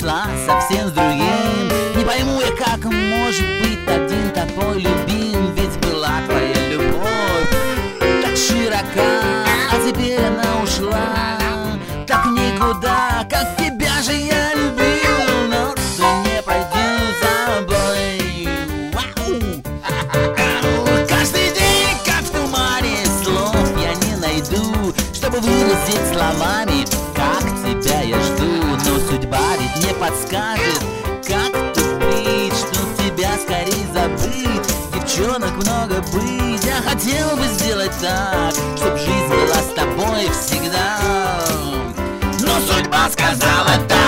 пришла совсем с другим. Не пойму я, как может быть один такой любим. Ведь была твоя любовь так широка, а теперь она ушла так никуда, как тебя же я любил. Но ты не пройдешь за собой. Каждый день, как в тумане, слов я не найду, чтобы выразить словами, как тебя я жду. Но судьба ведь не подскажет, как тут быть, чтоб тебя скорей забыть. Девчонок много быть, я хотел бы сделать так, чтоб жизнь была с тобой всегда. Но судьба сказала так.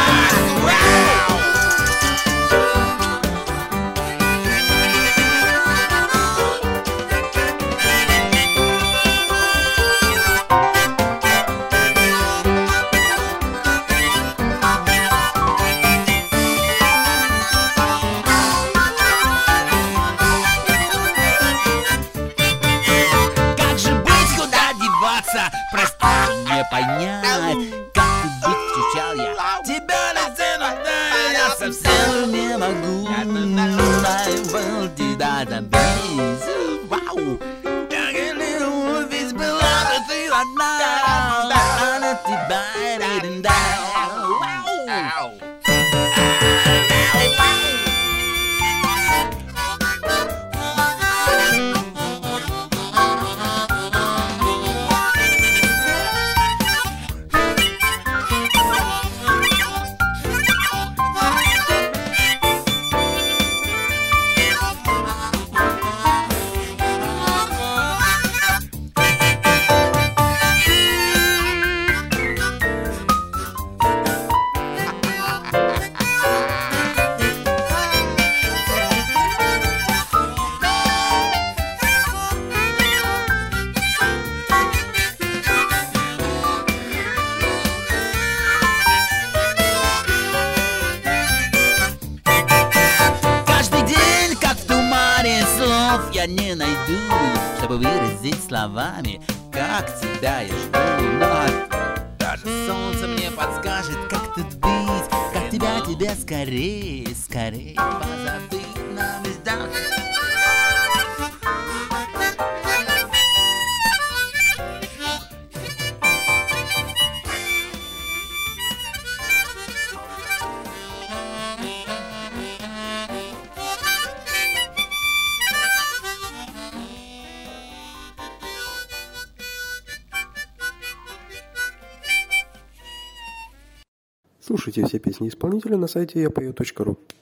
Прости, не понять, как ты быть встречал я тебя на стену, да, я совсем не могу. I will do that, amazing. Вау, как и любить была бы ты одна, а на тебя не да. Вау. Я не найду, чтобы выразить словами, как тебя я жду. Но даже солнце мне подскажет, как тут быть, как тебя скорее позабыть нам издать. Слушайте все песни исполнителя на сайте yapою.ru.